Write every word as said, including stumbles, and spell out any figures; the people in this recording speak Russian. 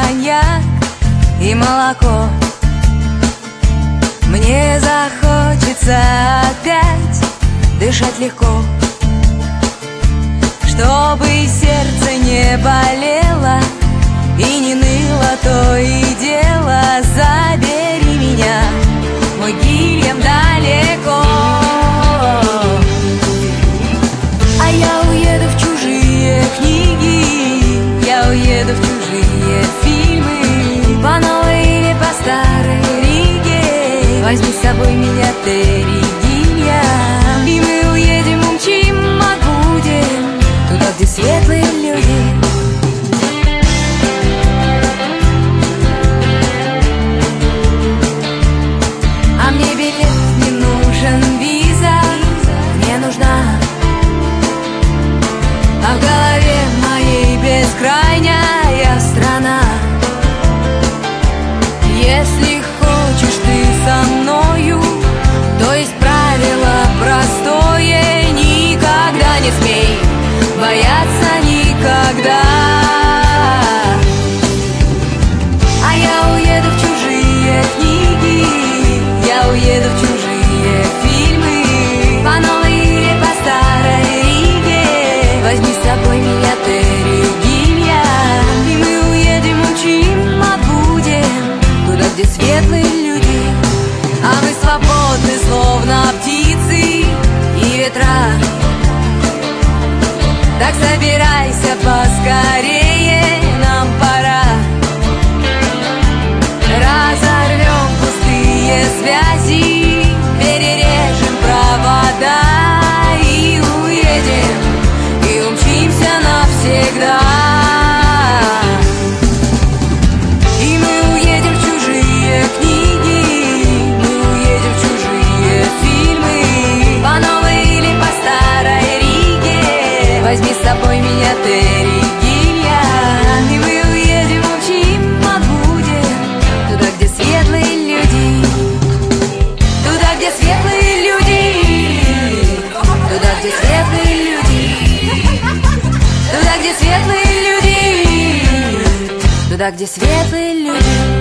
коньяк и молоко. Мне захочется опять дышать легко, чтобы сердце не болело и не ныло то и дело. Забери меня, мой Гильям, далеко, а я уеду в чужие книги, я уеду в чужие фильмы, по новой или по старой Риге. Возьми с собой меня, Терри Гильям, и мы уедем, умчим, отбудем туда, где светлые люди. А мне билет не нужен, виза не нужна, а в голове моей бескрайняя страна. Если хочешь ты со мною, то есть правило простое: никогда не смей бояться, никогда. А я уеду в чужие книги, я уеду в чужие фильмы, по новой или по старой Риге. Возьми с собой меня, Терри Гильям, и мы уедем, умчим, отбудем туда, где светлые люди. А мы свободны, словно птицы и ветра. Так собирайся поскорее, нам пора. Разорвем пустые связи, перережем провода и уедем, и умчимся навсегда. И мы уедем в чужие книги, мы уедем в чужие фильмы, по новой или по старой Риге. Возьми с собой меня, Терри Гильям, и мы уедем, умчим, отбудем туда, где светлые люди, туда, где светлые люди, туда, где светлые люди, туда, где светлые люди, туда, где светлые люди.